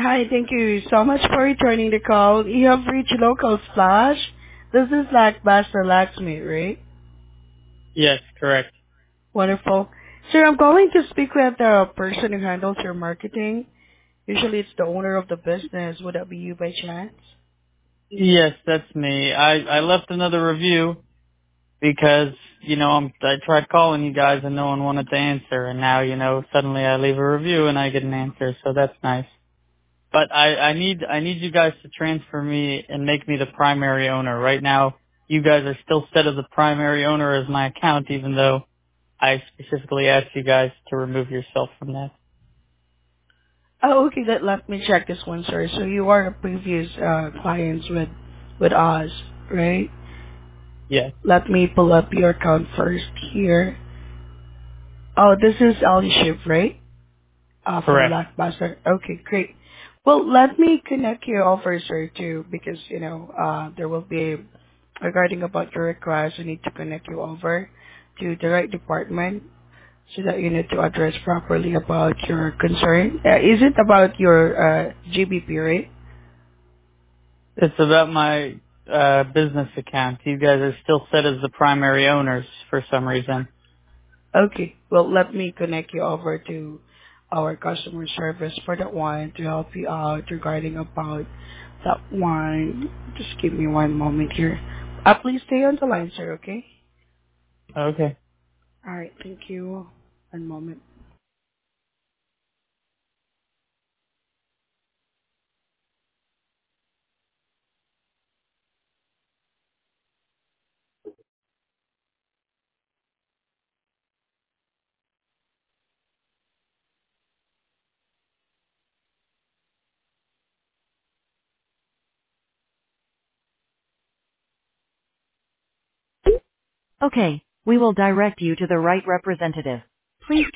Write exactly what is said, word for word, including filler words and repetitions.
Hi, thank you so much for returning the call. You have reached Local Splash. This is like Buster Laxmi, right? Yes, correct. Wonderful. Sir, I'm going to speak with the person who handles your marketing. Usually it's the owner of the business. Would that be you by chance? Yes, that's me. I I left another review because you know I'm I tried calling you guys and no one wanted to answer, and now you know suddenly I leave a review and I get an answer, so that's nice. But I I need I need you guys to transfer me and make me the primary owner. Right now, you guys are still set as the primary owner as my account, even though I specifically asked you guys to remove yourself from that. Oh, okay. Let, let me check this one, sir. So you are a previous uh, clients with with us, right? Yes, Let me pull up your account first here. Oh, this is Ali Shiv, right? Uh, from correct. Blockbuster. Okay, great. Well, let me connect you over, sir, too, because, you know, uh, there will be, regarding about your request, we need to connect you over to the right department so that you need to address properly about your concern. Uh, is it about your uh, G B P, right? It's about my uh business account. You guys are still set as the primary owners for some reason. Okay, well, let me connect you over to our customer service for that one to help you out regarding about that one. Just give me one moment here. Uh, please stay on the line, sir, okay? Okay. All right, thank you. One moment. Okay, we will direct you to the right representative. Please